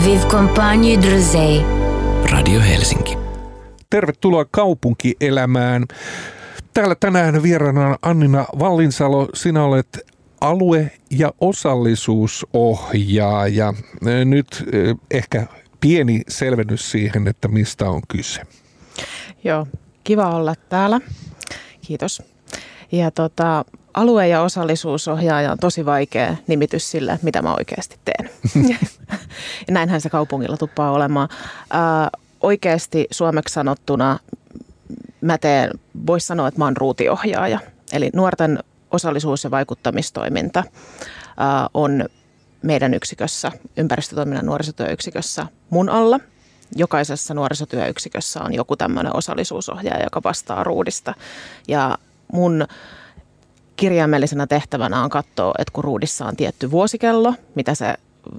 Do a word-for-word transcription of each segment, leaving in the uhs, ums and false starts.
Vive Compagne Drosey. Radio Helsinki. Tervetuloa kaupunkielämään. Täällä tänään vieraana Annina Vallinsalo. Sinä olet alue- ja osallisuusohjaaja. Nyt ehkä pieni selvennys siihen, että mistä on kyse. Joo, kiva olla täällä. Kiitos. Ja tota, alue- ja osallisuusohjaaja on tosi vaikea nimitys sille, mitä mä oikeasti teen. Ja näinhän se kaupungilla tuppaa olemaan. Ää, oikeasti suomeksi sanottuna mä teen, vois sanoa, että mä oon ruutiohjaaja. Eli nuorten osallisuus- ja vaikuttamistoiminta ää, on meidän yksikössä, ympäristötoiminnan nuorisotyöyksikössä mun alla. Jokaisessa nuorisotyöyksikössä on joku tämmöinen osallisuusohjaaja, joka vastaa ruudista. Ja mun kirjaimellisena tehtävänä on katsoa, että kun ruudissa on tietty vuosikello, mitä, se,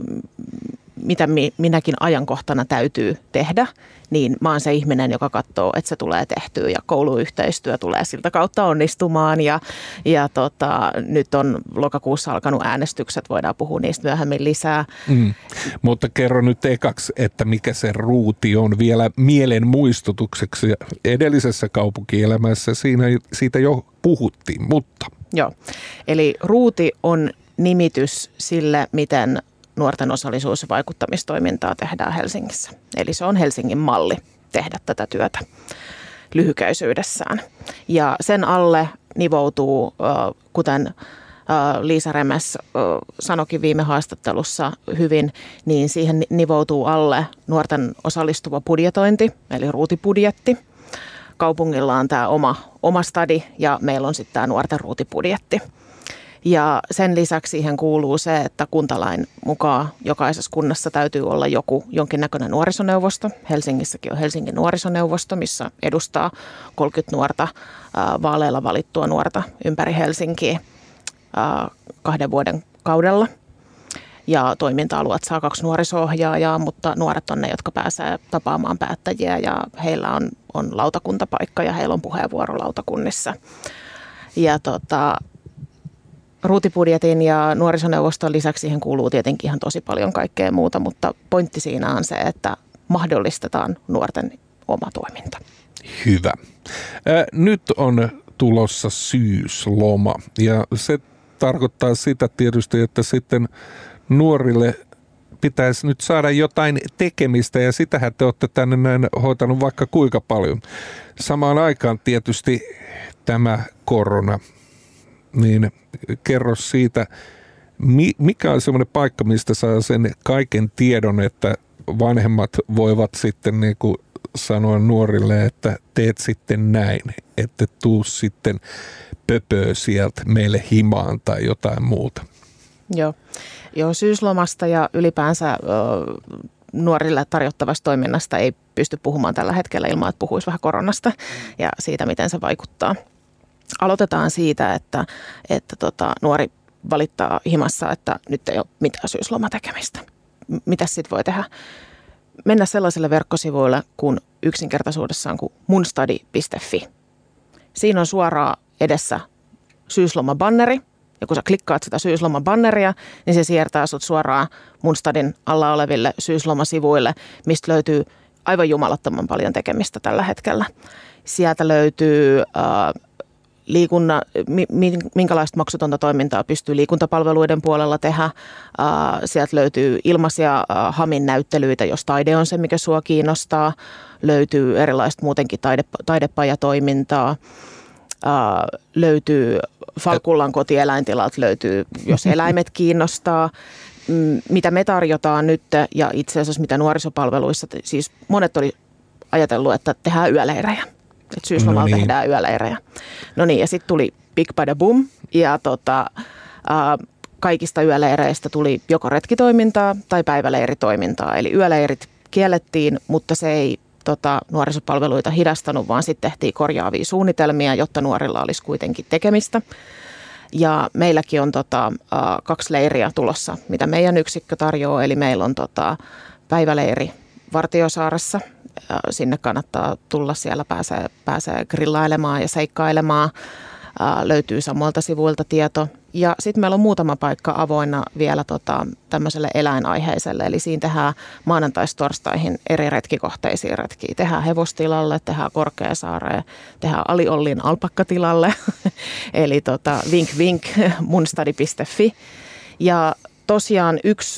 mitä minäkin ajankohtana täytyy tehdä, niin mä oon se ihminen, joka katsoo, että se tulee tehtyä ja kouluyhteistyö tulee siltä kautta onnistumaan. Ja, ja tota, nyt on lokakuussa alkanut äänestykset, voidaan puhua niistä myöhemmin lisää. Mm. Mutta kerro nyt ekaksi, että mikä se ruuti on vielä mielen muistutukseksi. Edellisessä kaupunkielämässä siinä, siitä jo puhuttiin, mutta... Joo, eli ruuti on nimitys sille, miten nuorten osallisuus- ja vaikuttamistoimintaa tehdään Helsingissä. Eli se on Helsingin malli tehdä tätä työtä lyhykäisyydessään. Ja sen alle nivoutuu, kuten Liisa Remes sanoikin viime haastattelussa hyvin, niin siihen nivoutuu alle nuorten osallistuva budjetointi, eli ruutibudjetti. Kaupungilla on tämä oma, oma stadi ja meillä on sitten tämä nuorten ruutibudjetti. Ja sen lisäksi siihen kuuluu se, että kuntalain mukaan jokaisessa kunnassa täytyy olla joku jonkinnäköinen nuorisoneuvosto. Helsingissäkin on Helsingin nuorisoneuvosto, missä edustaa kolmekymmentä nuorta vaaleilla valittua nuorta ympäri Helsinkiä kahden vuoden kaudella. Ja toiminta-alueet saa kaksi nuoriso-ohjaajaa, mutta nuoret on ne, jotka pääsee tapaamaan päättäjiä ja heillä on, on lautakuntapaikka ja heillä on puheenvuoro lautakunnissa. Ja tota, ruutibudjetin ja nuorisoneuvoston lisäksi siihen kuuluu tietenkin ihan tosi paljon kaikkea muuta, mutta pointti siinä on se, että mahdollistetaan nuorten oma toiminta. Hyvä. Äh, nyt on tulossa syysloma ja se tarkoittaa sitä tietysti, että sitten nuorille pitäisi nyt saada jotain tekemistä ja sitähän te olette tänne näin hoitanut vaikka kuinka paljon. Samaan aikaan tietysti tämä korona, niin kerro siitä, mikä on semmoinen paikka, mistä saa sen kaiken tiedon, että vanhemmat voivat sitten niin kuin sanoa nuorille, että teet sitten näin, että tuu sitten pöpöö sieltä meille himaan tai jotain muuta. Joo. Joo, syyslomasta ja ylipäänsä ö, nuorille tarjottavasta toiminnasta ei pysty puhumaan tällä hetkellä ilman, että puhuisi vähän koronasta ja siitä, miten se vaikuttaa. Aloitetaan siitä, että, että tota, nuori valittaa himassa, että nyt ei ole mitään syyslomatekemistä. Mitäs sitten voi tehdä? Mennä sellaiselle verkkosivuille kuin yksinkertaisuudessaan kuin munstadi piste fi. Siinä on suoraan edessä syyslomabanneri. Ja kun sä klikkaat sitä syyslomabanneria, niin se siirtää sut suoraan Munstadin alla oleville syyslomasivuille, mistä löytyy aivan jumalattoman paljon tekemistä tällä hetkellä. Sieltä löytyy äh, liikunna, mi, minkälaista maksutonta toimintaa pystyy liikuntapalveluiden puolella tehdä. Äh, sieltä löytyy ilmaisia äh, Hamin näyttelyitä, jos taide on se, mikä sua kiinnostaa. Löytyy erilaista muutenkin taide, taidepajatoimintaa. Uh, löytyy Falkullan kotieläintilalta, löytyy, jos eläimet kiinnostaa. Mitä me tarjotaan nyt ja itse asiassa mitä nuorisopalveluissa, siis monet oli ajatellut, että tehdään yöleirejä. Että syyslomalla no niin. tehdään yöleirejä. No niin, ja sitten tuli Big Bada Boom ja tota, uh, kaikista yöleireistä tuli joko retkitoimintaa tai päiväleiritoimintaa. Eli yöleirit kiellettiin, mutta se ei Tota, nuorisopalveluita hidastanut, vaan sitten tehtiin korjaavia suunnitelmia, jotta nuorilla olisi kuitenkin tekemistä. Ja meilläkin on tota, ä, kaksi leiriä tulossa, mitä meidän yksikkö tarjoaa. Eli meillä on tota, päiväleiri Vartiosaaressa. Ä, sinne kannattaa tulla, siellä pääsee, pääsee grillailemaan ja seikkailemaan. Ä, löytyy samoilta sivuilta tieto. Ja sitten meillä on muutama paikka avoinna vielä tota, tämmöiselle eläinaiheiselle. Eli siinä tehdään maanantaista torstaihin eri retkikohteisiin retkiä. Tehdään hevostilalle, tehdään Korkeasaareen, tehdään Ali-Ollin alpakkatilalle. Eli tota, vink vink munstadi piste fi. Ja tosiaan yksi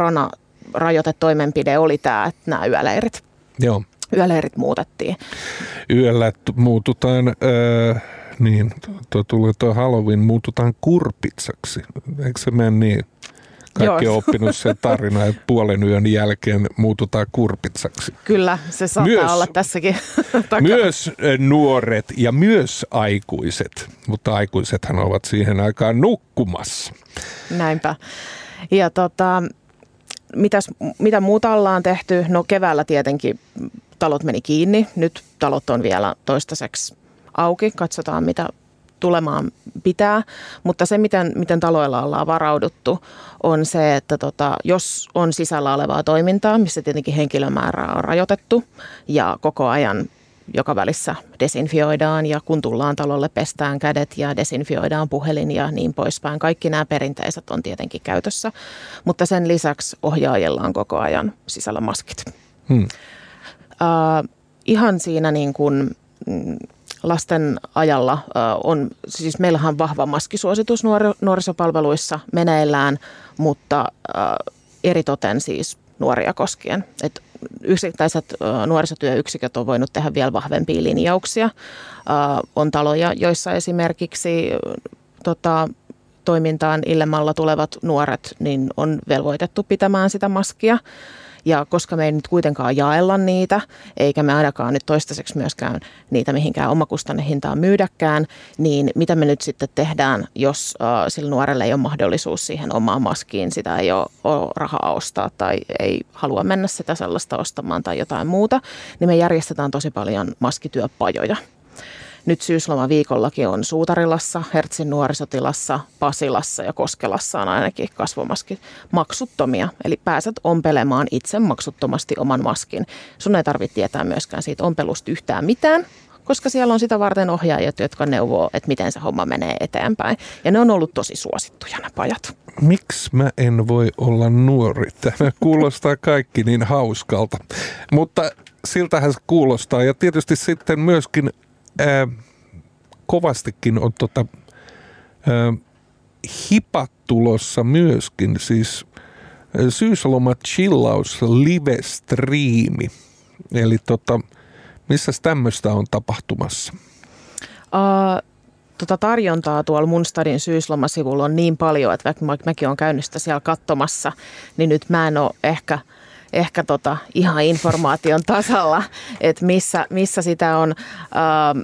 koronarajoitetoimenpide oli tämä, että nämä yöleirit. Joo. Yöleirit muutettiin. Yöllä muututaan, äh, niin, tuo tulee tuo Halloween, muututaan kurpitsaksi. Eikö se mene niin? Kaikki on oppinut sen tarina, että puolen yön jälkeen muututaan kurpitsaksi. Kyllä, se saattaa myös olla tässäkin takana. Myös nuoret ja myös aikuiset, mutta aikuisethan ovat siihen aikaan nukkumassa. Näinpä. Ja tota, mitäs, mitä muuta ollaan tehty? No keväällä tietenkin talot meni kiinni. Nyt talot on vielä toistaiseksi auki. Katsotaan, mitä tulemaan pitää. Mutta se, miten, miten taloilla ollaan varauduttu, on se, että tota, jos on sisällä olevaa toimintaa, missä tietenkin henkilömäärää on rajoitettu ja koko ajan joka välissä desinfioidaan ja kun tullaan talolle pestään kädet ja desinfioidaan puhelin ja niin poispäin. Kaikki nämä perinteiset on tietenkin käytössä, mutta sen lisäksi ohjaajilla on koko ajan sisällä maskit. Hmm. Uh, ihan siinä niin kuin lasten ajalla uh, on, siis meillähän on vahva maskisuositus nuori, nuorisopalveluissa meneillään, mutta uh, eritoten siis nuoria koskien. Et yksittäiset uh, nuorisotyöyksiköt on voinut tehdä vielä vahvempia linjauksia. Uh, on taloja, joissa esimerkiksi uh, tota, toimintaan illemmalla tulevat nuoret niin on velvoitettu pitämään sitä maskia. Ja koska me ei nyt kuitenkaan jaella niitä, eikä me ainakaan nyt toistaiseksi myöskään niitä mihinkään omakustannehintaan myydäkään, niin mitä me nyt sitten tehdään, jos uh, sillä nuorelle ei ole mahdollisuus siihen omaan maskiin, sitä ei ole, ole rahaa ostaa tai ei halua mennä sitä sellaista ostamaan tai jotain muuta, niin me järjestetään tosi paljon maskityöpajoja. Nyt syyslomaviikollakin on Suutarilassa, Hertsin nuorisotilassa, Pasilassa ja Koskelassa on ainakin kasvomaskit maksuttomia. Eli pääset ompelemaan itse maksuttomasti oman maskin. Sun ei tarvitse tietää myöskään siitä ompelusta yhtään mitään, koska siellä on sitä varten ohjaajat, jotka neuvoo, että miten se homma menee eteenpäin. Ja ne on ollut tosi suosittuja ne pajat. Miksi mä en voi olla nuori? Tämä kuulostaa kaikki niin hauskalta. Mutta siltähän se kuulostaa. Ja tietysti sitten myöskin Ää, kovastikin on tota, ää, hipat tulossa myöskin, siis ää, syysloma chillaus live-striimi. Eli tota, missäs tämmöistä on tapahtumassa? Uh, tota tarjontaa tuolla Munstadin syyslomasivulla on niin paljon, että vaikka mäkin olen käynyt sitä siellä katsomassa, niin nyt mä en ole ehkä... Ehkä tota ihan informaation tasalla, että missä, missä sitä on. Ähm,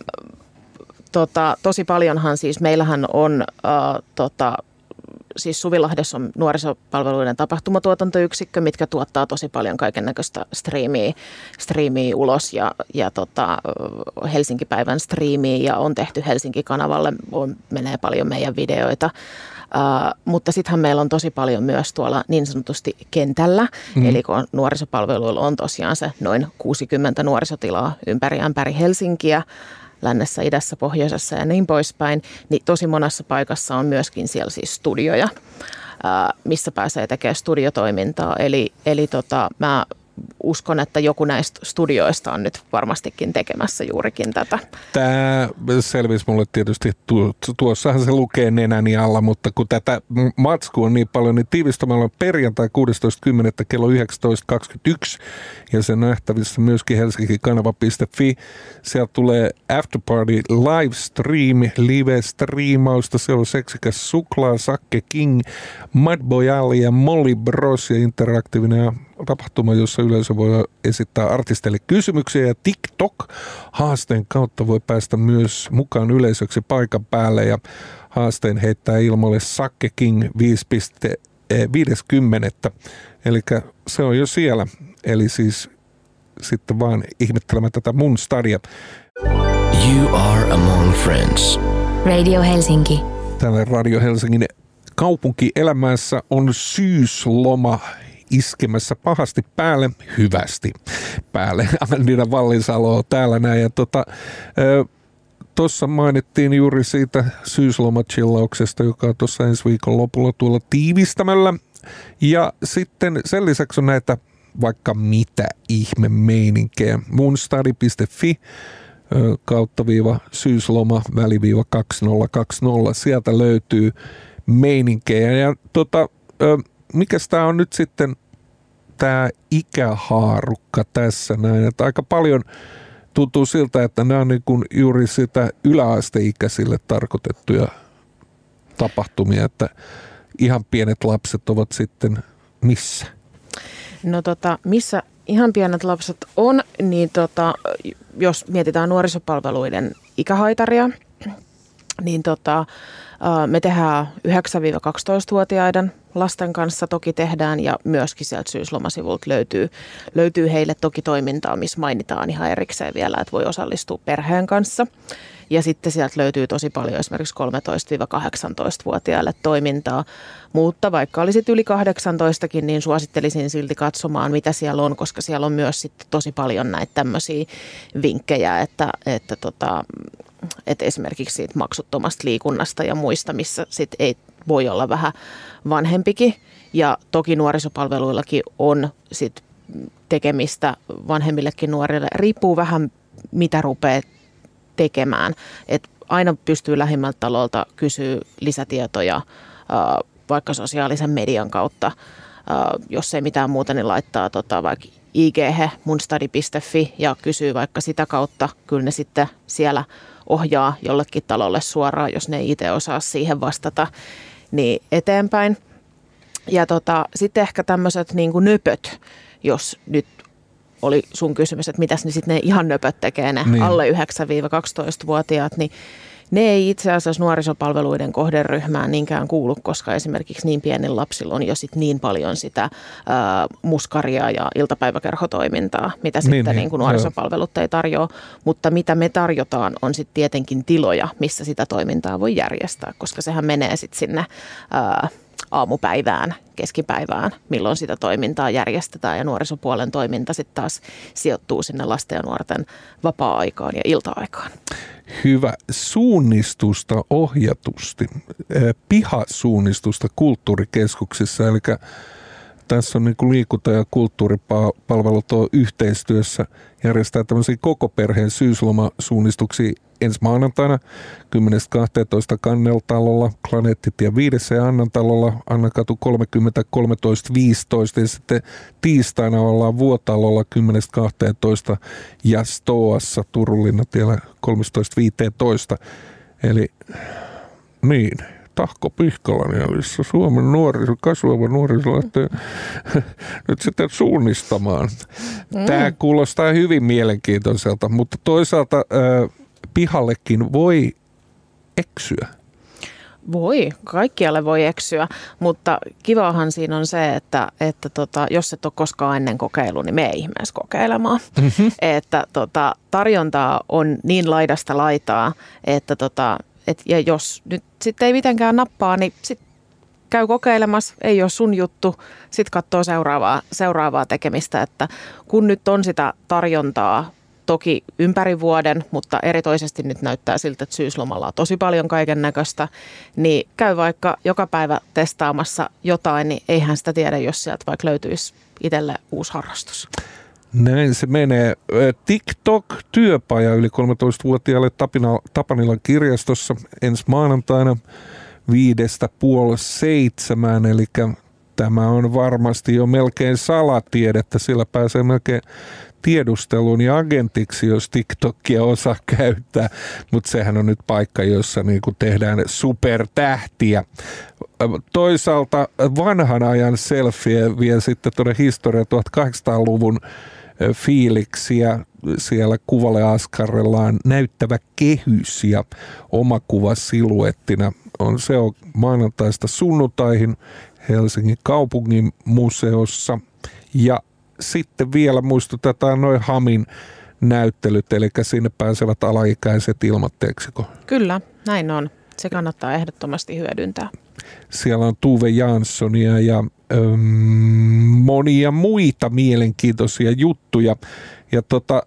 tota, tosi paljonhan siis, meillähän on, äh, tota, siis Suvilahdessa on nuorisopalveluiden tapahtumatuotantoyksikkö, mitkä tuottaa tosi paljon kaikennäköistä striimiä, striimiä ulos ja, ja tota, Helsinki-päivän striimiä ja on tehty Helsinki-kanavalle, on, menee paljon meidän videoita. Uh, mutta sittenhän meillä on tosi paljon myös tuolla niin sanotusti kentällä, mm. eli kun nuorisopalveluilla on tosiaan se noin kuusikymmentä nuorisotilaa ympäri ämpäri Helsinkiä, lännessä, idässä, pohjoisessa ja niin poispäin, niin tosi monessa paikassa on myöskin siellä siis studioja, uh, missä pääsee tekemään studiotoimintaa, eli, eli tota, mä uskon, että joku näistä studioista on nyt varmastikin tekemässä juurikin tätä. Tämä selvisi mulle tietysti, tuossahan se lukee nenäni alla, mutta kun tätä matskua on niin paljon, niin tiivistämällä on perjantai kuudestoista kymmenettä kello yhdeksäntoista kaksikymmentäyksi ja se nähtävissä myöskin helsinkikanava piste fi. Sieltä tulee Afterparty livestream, live-striimausta. Siellä on seksikäs Suklaa, Sakke King, Mad Boy Ali ja Molly Bros ja interaktiivinen tapahtuma, jossa yleisö voi esittää artisteille kysymyksiä ja TikTok-haasteen kautta voi päästä myös mukaan yleisöksi paikan päälle ja haasteen heittää ilmoille Sakke King viisi viisikymmentä. Eli se on jo siellä. Eli siis sitten vaan ihmettelemään tätä mun stadia. You are among friends. Radio Helsinki. Täällä Radio Helsingin kaupunkielämässä on syysloma iskemässä pahasti päälle, hyvästi päälle. Amandina Vallinsalo on täällä näin. Ja tota, tuossa mainittiin juuri siitä syyslomachillauksesta, joka on tuossa ensi viikon lopulla tuolla tiivistämällä. Ja sitten sen lisäksi on näitä vaikka mitä ihme meininkejä. Moonstudy piste fi kautta viiva syysloma väliviiva kaksituhattakaksikymmentä. Sieltä löytyy meininkejä. Ja tota, mikäs tää on nyt sitten tää ikähaarukka tässä näin, että aika paljon tuntuu siltä, että nämä on niin kuin juuri sitä yläasteikäisille tarkoitettuja tapahtumia, että ihan pienet lapset ovat sitten missä? No tota, missä ihan pienet lapset on, niin tota, jos mietitään nuorisopalveluiden ikähaitaria, niin tota, me tehdään yhdeksän-kaksitoista-vuotiaiden lasten kanssa toki tehdään ja myöskin sieltä syyslomasivulta löytyy, löytyy heille toki toimintaa, missä mainitaan ihan erikseen vielä, että voi osallistua perheen kanssa. Ja sitten sieltä löytyy tosi paljon esimerkiksi kolmetoista-kahdeksantoista-vuotiaille toimintaa, mutta vaikka olisit yli kahdeksantoistakin, niin suosittelisin silti katsomaan, mitä siellä on, koska siellä on myös sitten tosi paljon näitä tämmöisiä vinkkejä, että, että, tota, että esimerkiksi siitä maksuttomasta liikunnasta ja muista, missä sitten ei voi olla vähän vanhempikin. Ja toki nuorisopalveluillakin on sit tekemistä vanhemmillekin nuorille. Riippuu vähän, mitä rupeaa tekemään. Et aina pystyy lähimmältä talolta kysyä lisätietoja vaikka sosiaalisen median kautta. Jos ei mitään muuta, niin laittaa tota, vaikka I G moonstudy piste fi ja kysyy vaikka sitä kautta. Kyllä ne sitten siellä ohjaa jollekin talolle suoraan, jos ne ei itse osaa siihen vastata, niin eteenpäin. Ja tota, sitten ehkä tämmöiset niin kuin nöpöt, jos nyt oli sun kysymys, että mitäs ne sitten ne ihan nöpöt tekee, ne niin. alle yhdeksän-kaksitoista-vuotiaat, niin ne ei itse asiassa nuorisopalveluiden kohderyhmään niinkään kuulu, koska esimerkiksi niin pienillä lapsilla on jo sit niin paljon sitä ää, muskaria ja iltapäiväkerhotoimintaa, mitä niin, sitten niin, niin nuorisopalvelut ei tarjoa. Mutta mitä me tarjotaan on sitten tietenkin tiloja, missä sitä toimintaa voi järjestää, koska sehän menee sitten sinne ää, aamupäivään, keskipäivään, milloin sitä toimintaa järjestetään ja nuorisopuolen toiminta sitten taas sijoittuu sinne lasten ja nuorten vapaa-aikaan ja ilta-aikaan. Hyvä. Suunnistusta ohjatusti, pihasuunnistusta kulttuurikeskuksissa, eli tässä on niin kuin liikunta- ja kulttuuripalvelut on yhteistyössä järjestää tämmöisiä koko perheen syyslomasuunnistuksia ensi maanantaina kymmenestä kahteentoista Kanneltalolla, Planeettitie viidessä ja Annantalolla, Annakatu kolmekymmentä kolmetoista viisitoista ja sitten tiistaina ollaan Vuotalolla kymmenestä kahteentoista ja Stoassa Turunlinnatiellä kolmetoista viisitoista. Eli niin, Tahko Pihkalainen, eli Suomen nuoriso, kasvava nuoriso lähtee nyt sitten suunnistamaan. Mm. Tämä kuulostaa hyvin mielenkiintoiselta, mutta toisaalta äh, pihallekin voi eksyä. Voi, kaikkialle voi eksyä, mutta kivahan siinä on se, että, että tota, jos et ole koskaan ennen kokeillut, niin mene ihmeessä kokeilemaan. Mm-hmm. Että tota, tarjontaa on niin laidasta laitaa, että tota, et, ja jos nyt sitten ei mitenkään nappaa, niin sitten käy kokeilemassa, ei ole sun juttu, sitten katsoo seuraavaa, seuraavaa tekemistä, että kun nyt on sitä tarjontaa, toki ympäri vuoden, mutta erityisesti nyt näyttää siltä, että syyslomalla on tosi paljon kaiken näköistä, niin käy vaikka joka päivä testaamassa jotain, niin eihän sitä tiedä, jos sieltä vaikka löytyisi itselle uusi harrastus. Näin se menee. TikTok-työpaja yli kolmetoistavuotiaille Tapina, Tapanilan kirjastossa ensi maanantaina viidestä puoli seitsemään, eli tämä on varmasti jo melkein salatiedettä, sillä pääsee melkein tiedustelun ja agentiksi, jos TikTokia osaa käyttää, mutta sehän on nyt paikka, jossa niinku tehdään supertähtiä. Toisaalta vanhan ajan selfie vie sitten tuonne historia tuhatkahdeksansataaluvun fiiliksiä. Siellä kuvalle askarrellaan näyttävä kehys ja omakuva siluettina. On, se on maanantaista sunnuntaihin Helsingin kaupungin museossa. Ja sitten vielä muistutetaan noin Hamin näyttelyt, eli sinne pääsevät alaikäiset ilmatteeksiko? Kyllä, näin on. Se kannattaa ehdottomasti hyödyntää. Siellä on Tuve Janssonia ja öm, monia muita mielenkiintoisia juttuja. Ja tota,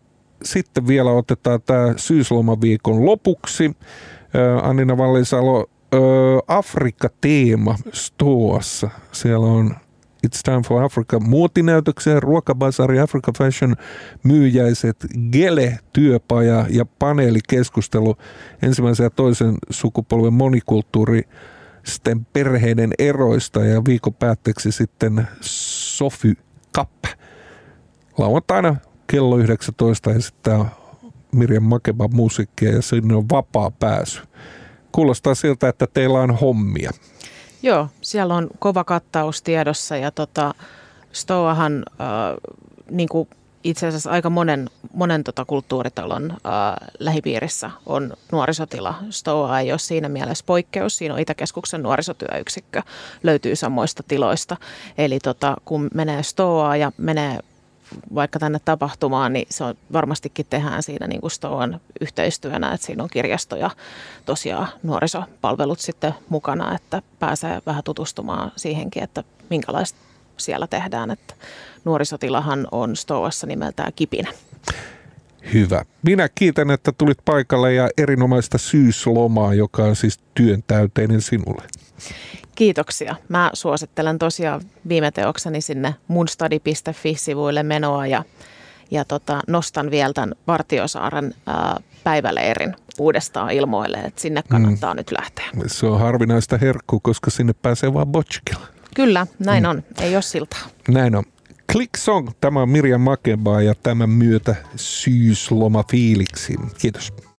sitten vielä otetaan tämä syyslomaviikon lopuksi. Annina Vallisalo, Afrikka-teema Stoassa. Siellä on It's Time for Africa muotinäytöksen, ruokabasari, Africa Fashion myyjäiset, Gele työpaja ja paneelikeskustelu ensimmäisen ja toisen sukupolven monikulttuuristen perheiden eroista ja viikon päätteeksi sitten Sofy Cup. Lauantaina kello yhdeksäntoista esittää Mirjam Makeba musiikkia ja sinne on vapaa pääsy. Kuulostaa siltä, että teillä on hommia. Joo, siellä on kova kattaus tiedossa ja tota, Stoahan äh, niin kuin itse asiassa aika monen, monen tota kulttuuritalon äh, lähipiirissä on nuorisotila. Stoa ei ole siinä mielessä poikkeus. Siinä on Itäkeskuksen nuorisotyöyksikkö, löytyy samoista tiloista. Eli tota, kun menee Stoaan ja menee vaikka tänne tapahtumaan, niin se on varmastikin tehdään siinä niin kuin Stoan yhteistyönä, että siinä on kirjasto ja tosiaan nuorisopalvelut sitten mukana, että pääsee vähän tutustumaan siihenkin, että minkälaista siellä tehdään, että nuorisotilahan on Stoassa nimeltään Kipinä. Hyvä. Minä kiitän, että tulit paikalle ja erinomaista syyslomaa, joka on siis työntäyteinen sinulle. Kiitoksia. Mä suosittelen tosiaan viime teokseni sinne munstadi piste fi-sivuille menoa ja, ja tota, nostan vielä tämän Vartiosaaren ää, päiväleirin uudestaan ilmoille, että sinne kannattaa mm. nyt lähteä. Se on harvinaista herkkua, koska sinne pääsee vaan botchkilla. Kyllä, näin mm. on. Ei ole siltaa. Näin on. Click Song, tämä on Mirjam Makeba ja tämän myötä syyslomafiiliksi. Kiitos.